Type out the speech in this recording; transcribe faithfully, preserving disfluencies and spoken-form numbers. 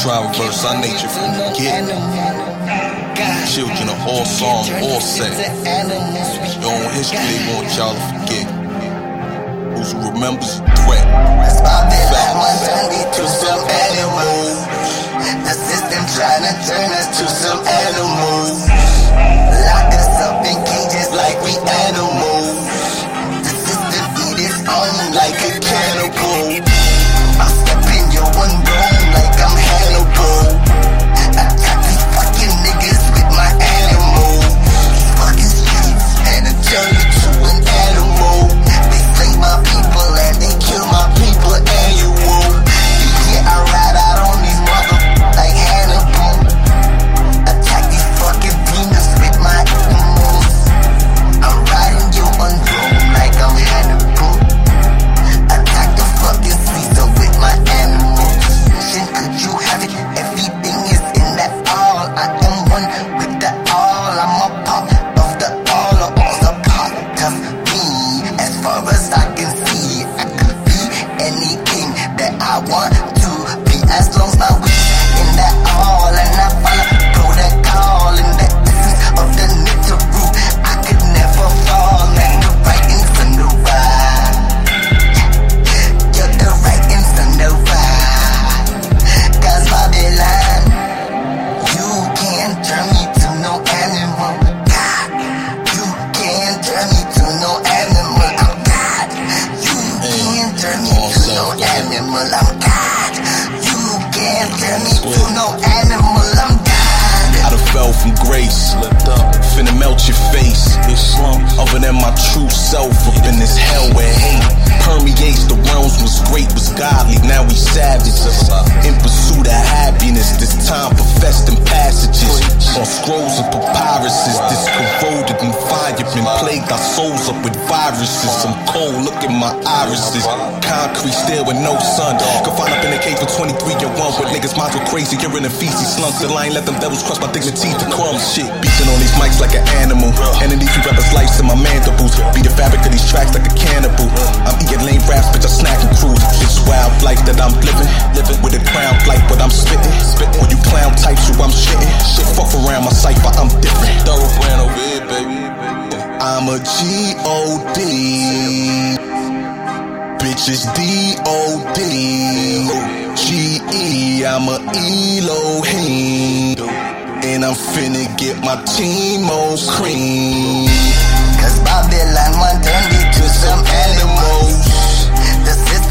try and reverse our nature from the get. Children of all song, all sex. Your own history they want y'all to forget. Who remembers the threat? Babylon turned me to some animals. The system trying to turn us to some animals. Lock us up in cages like we animals. The system eat its own like a cannibal. I step in your one bone like I'm Hannibal. Attack these fucking niggas with my animals. These fucking streets and I turn you to an animal. They slay my people and they kill my people annual. Yeah, I ride out on these motherfuckers like Hannibal. Attack these fucking demons with my animals. I'm riding you on road like I'm Hannibal. Attack the fucking Caesar with my animals. Could you have it? Everything is in that all. I am one with the all. I'm a part of the all, or all's a part of me. As far as I can see, I could be anything that I want to be, as long as my wish in that all. And I follow protocol in the essence of the literal. I could never fall, and the writings on the ride. You're the writings on the ride. Cause Babylon, you can't turn me to no animal. God, you can't turn me to no animal. I'm God. You can't turn me to no animal. I'm God. You can't turn me to no animal. I'm God. I done fell from grace, slipped up, finna melt your face. Other than my true self, up in this hell where hate permeates the realms. Was great, was godly, now we savages. In pursuit of happiness, this time professed in passages. On scrolls of papyruses, this corroded and fire been plagued our souls up with viruses. I'm cold, look at my irises. Concrete still with no sun. Confined up in a cage for twenty-three and one, with niggas minds go crazy, urine and feces slunk. Till I ain't let them devils crush my dignity to crumbs. Shit, beating on these mics like an animal. Enemies who rappers life in my mandibles. Be the fabric of these tracks like a cannibal. I'm eating lame raps, bitch, I snack and cruise. This wild life that I'm living, living with a crown like what I'm spitting. Spitting when you clown types who I'm shitting. Shit, fuck around my cipher, I'm different. Thoroughbrand over here, baby. I'm a G O D. Bitches D O D. G E, I'm a Elohim. And I'm finna get my team on cream. Cause Babylon want turn me to some animals. The system